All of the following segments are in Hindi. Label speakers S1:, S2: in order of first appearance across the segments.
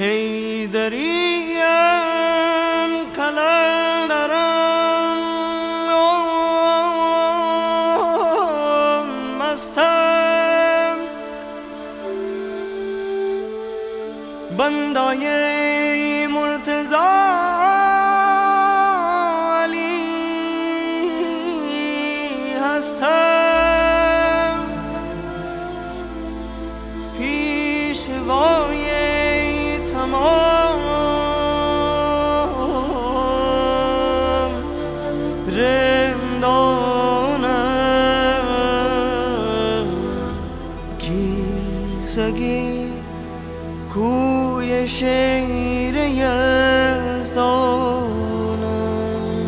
S1: Heydariyan kalandaram mastam bandaye Murtaza Ali hastam pishwaye tamam rindonam ki sagi koye şehir yazdanam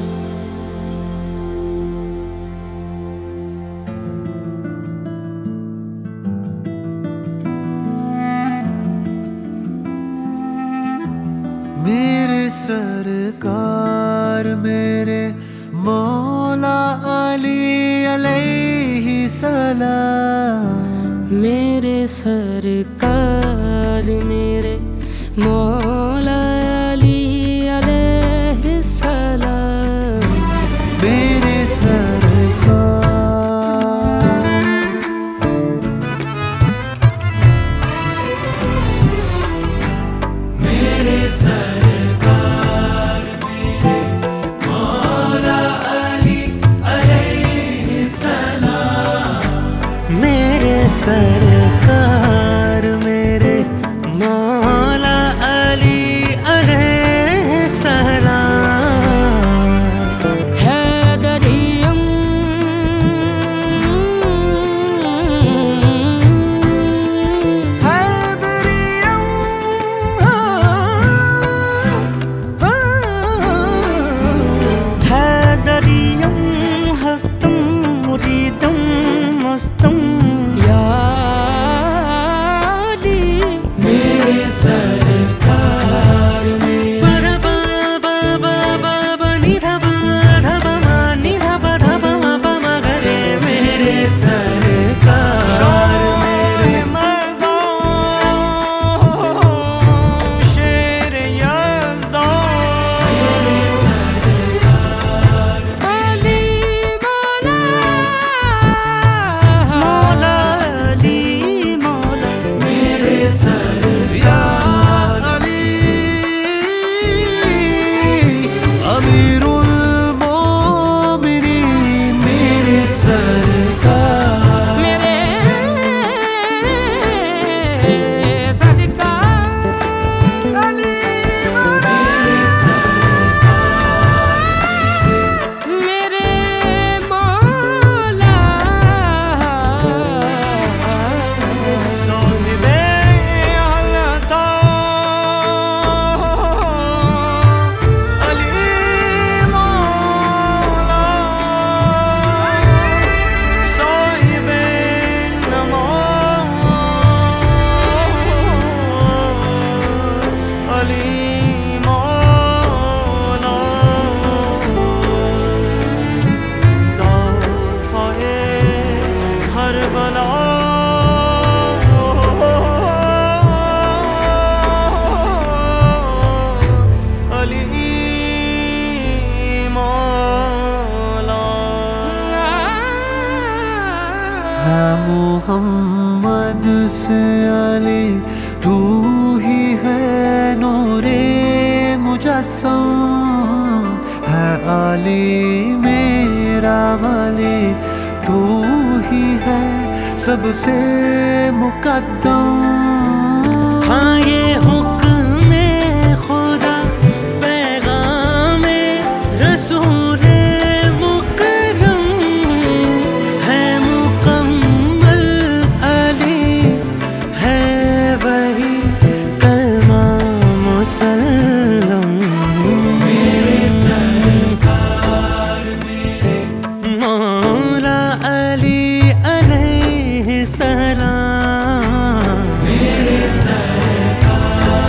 S2: मेरे सरकार मेरे मौला अली अलैहि सलाम।
S3: मेरे सरकार मेरे मौला अली अलैहि सलाम।
S2: मेरे सरकार
S1: मेरे सरकार मेरे मौला अली अलैहि सलाम।
S2: मेरे सरकार मेरे मौला अली अलैहि सलाम।
S3: हैदरियम
S2: हैदरियम
S3: हैदरियम हस्तम मुरीदम मस्तम या अली।
S1: मेरे सरकार मेरे मेरे सरकार मेरे मर्दों शेर यज़्दान। मेरे सरकार
S3: अली मौला मौला अली मौला।
S1: मेरे सरकार
S2: अली अमीरुल मोमिनीन। मेरे सरकार
S3: मेरे सरकार
S2: अली
S1: मेरे सरकार
S3: मेरे मौला
S1: साहिबे हलता अली मौला साहिबे नमाज अली मौला दाफ़ाए हर बला अली मौला।
S2: है मोहम्मद से अली तू ही है नूरे मुजस्सम। है अली मेरा वली तू ही है सबसे मुकद्दम। हाँ ये हुक्म खुदा पैगाम रसूल मुकर्रम है मुकम्मल अली है वही कलमा मुसल्लम।
S1: मेरे सरकार मेरे
S2: मौला अली अलैहि सलाम।
S1: मेरे सरकार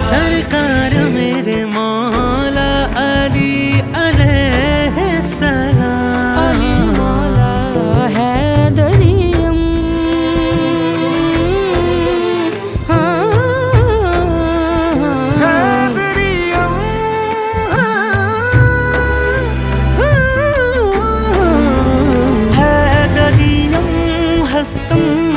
S3: मस्तम